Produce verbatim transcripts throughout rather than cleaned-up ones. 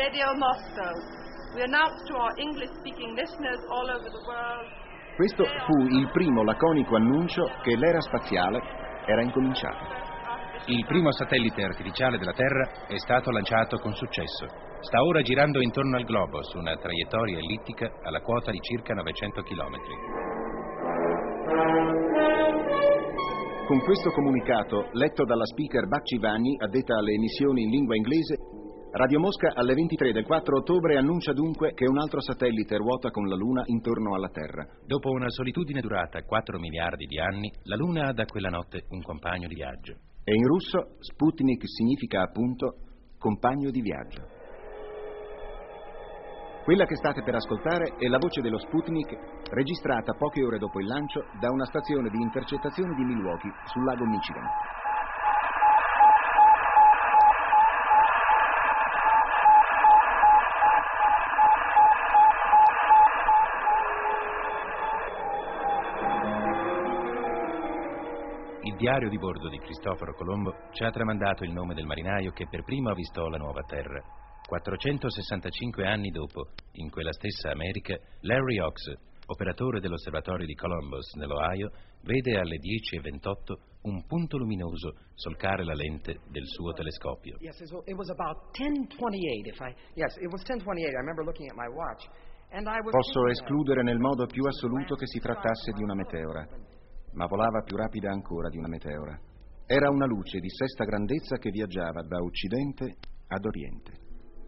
Radio Moscow. We announce to our English-speaking listeners all over the world. Questo fu il primo laconico annuncio che l'era spaziale era incominciata. Il primo satellite artificiale della Terra è stato lanciato con successo. Sta ora girando intorno al globo su una traiettoria ellittica alla quota di circa novecento chilometri. Con questo comunicato, letto dalla speaker Bacci Vanni, addetta alle emissioni in lingua inglese, Radio Mosca alle ventitré del quattro ottobre annuncia dunque che un altro satellite ruota con la Luna intorno alla Terra. Dopo una solitudine durata quattro miliardi di anni, la Luna ha da quella notte un compagno di viaggio. E in russo Sputnik significa appunto compagno di viaggio. Quella che state per ascoltare è la voce dello Sputnik registrata poche ore dopo il lancio da una stazione di intercettazione di Milwaukee sul lago Michigan. Il diario di bordo di Cristoforo Colombo ci ha tramandato il nome del marinaio che per primo avvistò la nuova Terra. quattrocentosessantacinque anni dopo, in quella stessa America, Larry Ox, operatore dell'osservatorio di Columbus, nell'Ohio, vede alle dieci e ventotto un punto luminoso solcare la lente del suo telescopio. Yes, it was about ten twenty-eight if I Yes, it was ten twenty-eight. I remember looking at my watch. And I was Posso escludere nel modo più assoluto che si trattasse di una meteora, ma volava più rapida ancora di una meteora. Era una luce di sesta grandezza che viaggiava da occidente ad oriente.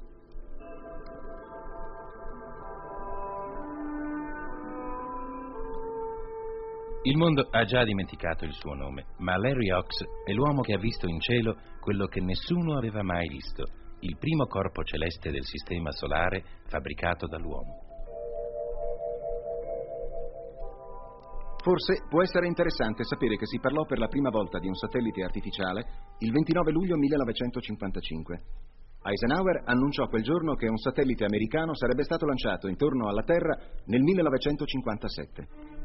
Il mondo ha già dimenticato il suo nome, ma Larry Ox è l'uomo che ha visto in cielo quello che nessuno aveva mai visto, il primo corpo celeste del sistema solare fabbricato dall'uomo. Forse può essere interessante sapere che si parlò per la prima volta di un satellite artificiale il ventinove luglio millenovecentocinquantacinque. Eisenhower annunciò quel giorno che un satellite americano sarebbe stato lanciato intorno alla Terra nel millenovecentocinquantasette.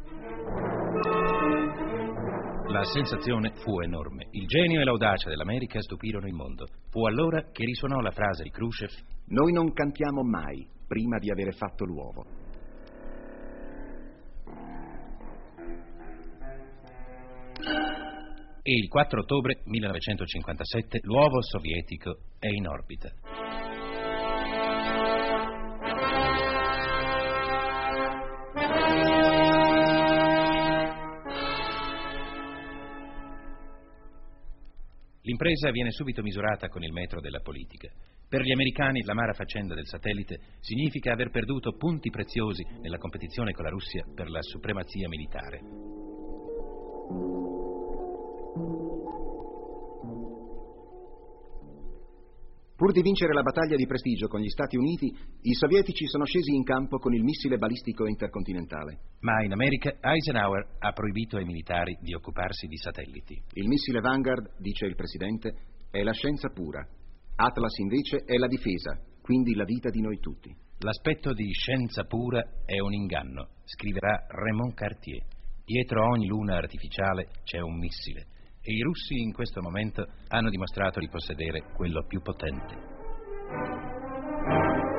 La sensazione fu enorme. Il genio e l'audacia dell'America stupirono il mondo. Fu allora che risuonò la frase di Khrushchev: «Noi non cantiamo mai prima di avere fatto l'uovo». E il quattro ottobre millenovecentocinquantasette l'uovo sovietico è in orbita. L'impresa viene subito misurata con il metro della politica. Per gli americani l'amara faccenda del satellite significa aver perduto punti preziosi nella competizione con la Russia per la supremazia militare. Pur di vincere la battaglia di prestigio con gli Stati Uniti, i sovietici sono scesi in campo con il missile balistico intercontinentale. Ma in America Eisenhower ha proibito ai militari di occuparsi di satelliti. Il missile Vanguard, dice il presidente, è la scienza pura. Atlas invece è la difesa, quindi la vita di noi tutti. L'aspetto di scienza pura è un inganno, scriverà Raymond Cartier. Dietro ogni luna artificiale c'è un missile. E i russi in questo momento hanno dimostrato di possedere quello più potente.